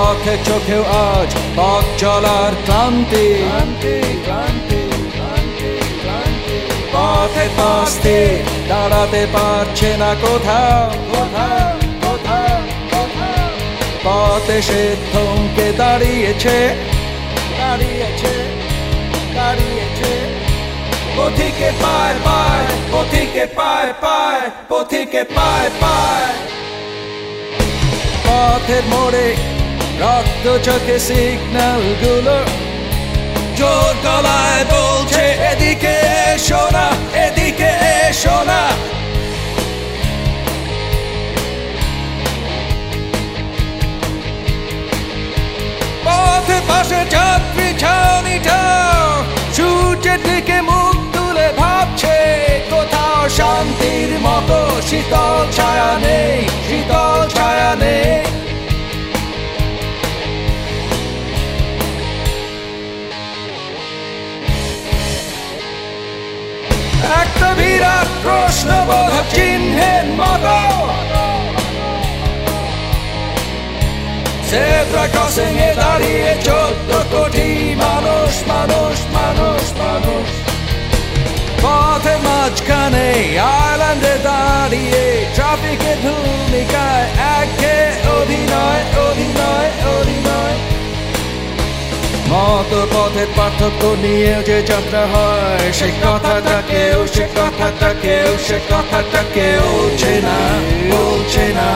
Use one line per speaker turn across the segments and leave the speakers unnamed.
পথে চোখেও আজ পথ চলার ক্লান্তি, পথে পাশে দাঁড়াতে পারছে না কোথাও, পথে সে থমকে দাঁড়িয়েছে, পথিকে পায় পায়, পথিকে পায় পায়, পথিকে পায় পায়। পথের মোড়ে রক্ত চোখে সিগন্যাল গুলো জোর গলায় বলছে এদিকে এসো না, এদিকে এসো না। পথের পাশে যাত্রী ছাউনিটাও সূর্যের দিকে মুখ তুলে ভাবছে কোথাও শান্তির মতো শীতল ছায়া নেই, শীতল ছায়া নেই। একটা বিরাট প্রশ্নবোধক চিহ্নের মতো জেব্রা ক্রসিং এ দাঁড়িয়ে 14 কোটি মানুষ, মানুষ, মানুষ, মানুষ। পথের মাঝখানে আইল্যান্ডে দাঁড়িয়ে ট্রাফিকের ভূমিকায় একে অভিনয়, অভিনয়, অভিনয়। মত পথের পার্থক্য নিয়ে যে যাত্রা হয় সে কথাটাকেও, সে কথাটাকেও, সে কথাটাকেও চেনা, বলছে না।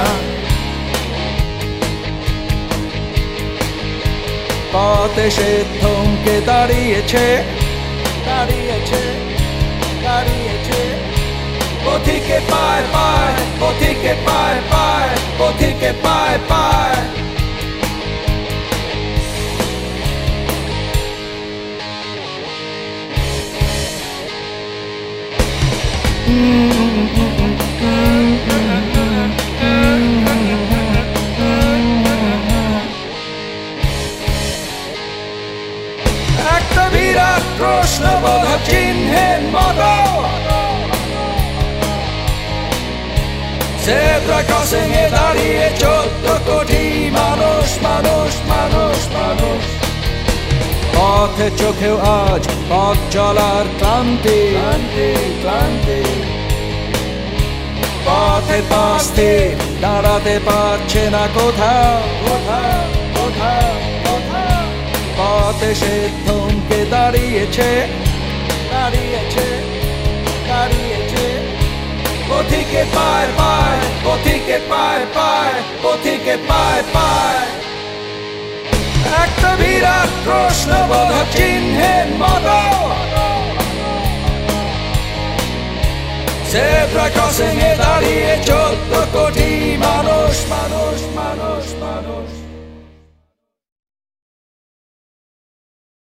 পথে সে থমকে দাঁড়িয়েছে, দাঁড়িয়েছে, দাঁড়িয়েছে। পথিকে পায় পায়, পথিকে পায় পায়, পথিকে পায় পায়। একটা বিরাট প্রশ্নবোধক চিহ্নের মতো জেব্রা ক্রসিং এ দাঁড়িয়ে 14 কোটি মানুষ, মানুষ, মানুষ, মানুষ। পথে চোখেও আজ পথ চলার ক্লান্তি, ক্লান্তি। পথে পাশে দাঁড়াতে পারছে না কোথাও, কোথাও, কোথাও, কোথাও। পথে সে থমকে দাঁড়িয়েছে, দাঁড়িয়েছে, দাঁড়িয়েছে। পথিকে পায় পায়, পথিকে পায় পায়, পথিকে পায় পায়। একটা বিরাট প্রশ্নবোধক চিহ্নের মতো জেব্রা ক্রসিং এ দাঁড়িয়ে 14 কোটি মানুষ, মানুষ, মানুষ, মানুষ।